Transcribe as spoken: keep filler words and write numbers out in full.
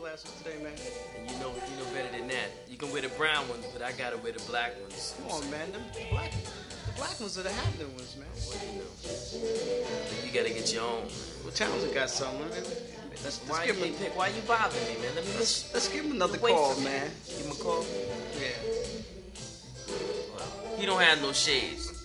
sunglasses today, man. And you know, you know better than that. You can wear the brown ones, but I gotta wear the black ones. Come on, man. Them black, the black ones are the happening ones, man. Well, you know, you gotta get your own. Well, Townsend got something. Let's, let's Why give you him. pick? Why you bothering me, man? Let me Let's, listen. let's give him another Wait call, for me. man. Give him a call. Yeah. Well, he don't have no shades.